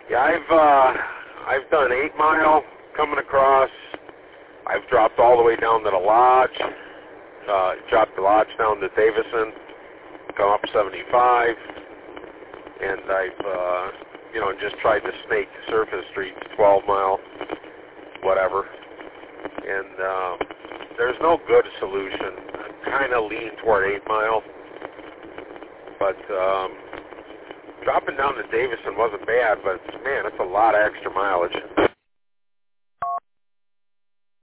Yeah, I've done 8 Mile coming across. I've dropped all the way down to the lodge. Dropped the lodge down to Davison, come up 75, and I've just tried to snake surface streets, 12 Mile, whatever. And there's no good solution. I kind of lean toward 8 Mile, but dropping down to Davison wasn't bad, but man, it's a lot of extra mileage.